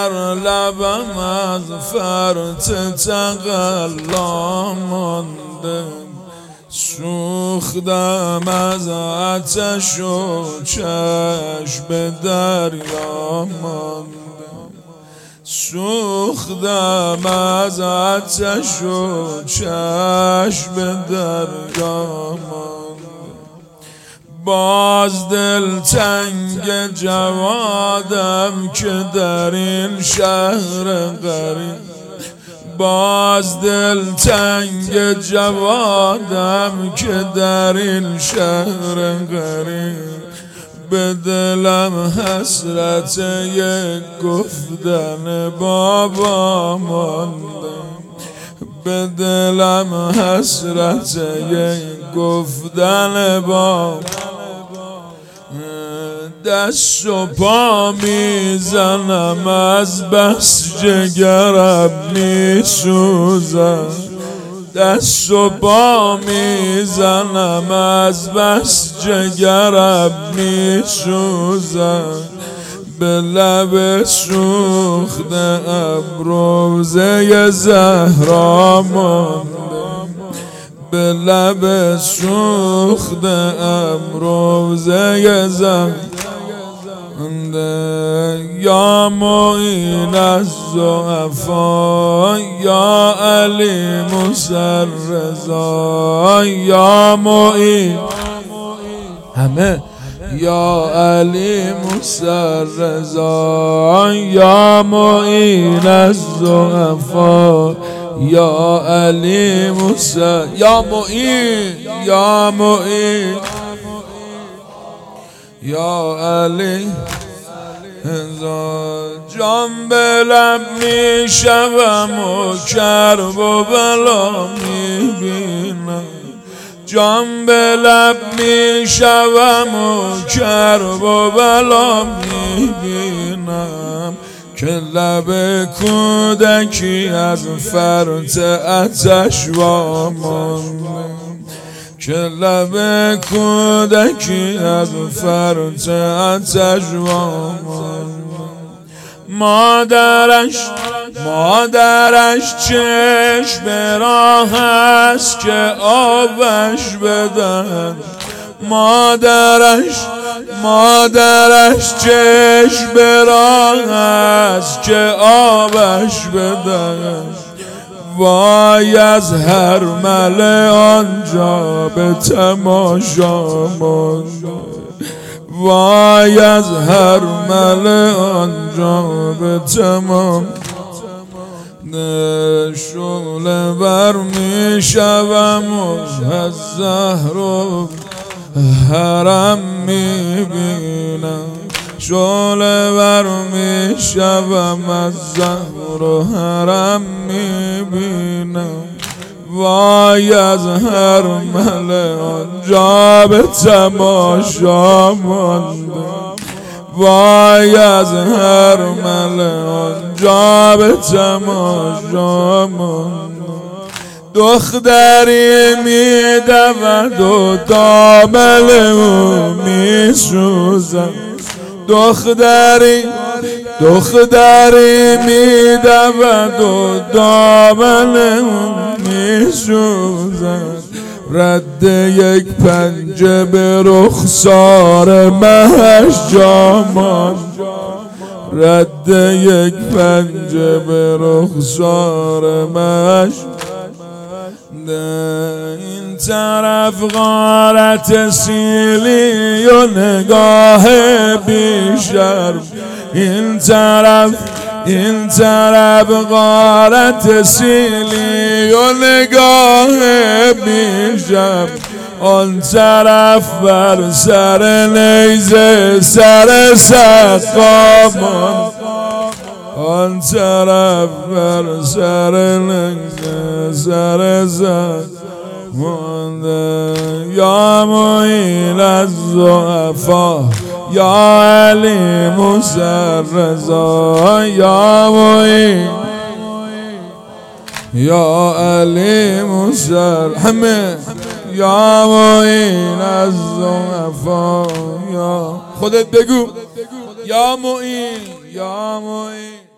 بر لبم از فرط تقلا مانده، سوختم از آتش و چشم به دریا مانده، سوختم از آتش و چشم به دریا مانده. باز دل تنگ جوادم که در این شهر غریب، باز دل تنگ جوادم که در این شهر غریب، به دلم حسرت یک گفتن بابا مانده، به دلم حسرت یک گفتن بابا. دست و پا میزنم از بس جگرم میسوزم، دست و پا میزنم از بس جگرم میسوزم، به لب سوخته روزه زهرا مانده، به لب سوخته روزه زهرا. یا معین الضعفا یا علی موسی رضا، یا معین همه، یا علی موسی رضا، یا معین الضعفا یا علی موسی، یا معین، یا معین، یا علی. جان به لب می شوم و کرب و بلا می بینم، جان به لب می شوم و کرب و بلا می بینم، که لب کودکی از فرط آتش وامانده، که لب کودکی از فرط آتش وامانده. مادرش چشم راه است که آبش بدن، مادرش چشم راه است که آبش بدن، وای از هر مله آنجا به تماشا مانده، وای از هر مله آنجا به تمام. شعله بر می شوم و از زهر و حرم می بینم، شعله بر می شوم از زهر و حرم می بینم، وای از هر مله آنجا به تماشا مانده، وای از هر مله آنجا به تماشا مانده. دختری می دود و دامن او می سوزم، دختری می دود و دامن او می سوزم، رد یک پنجه به رخسار مهش جا ماند، رد یک پنجه به رخسار مهش. این طرف غارت سیلی و نگاه بیشرم، این طرف غارت سیلی و نگاه بیشرم، آن طرف بر سر نیزه سر سقامان، آن طرف بر سر نیزه سر سقامان. یا معین الضعفا یا علی موسی رضا، یا معین، یا علی موسی همه، یا معین الضعفا. یا خودت بگو، یا معین، یا معین.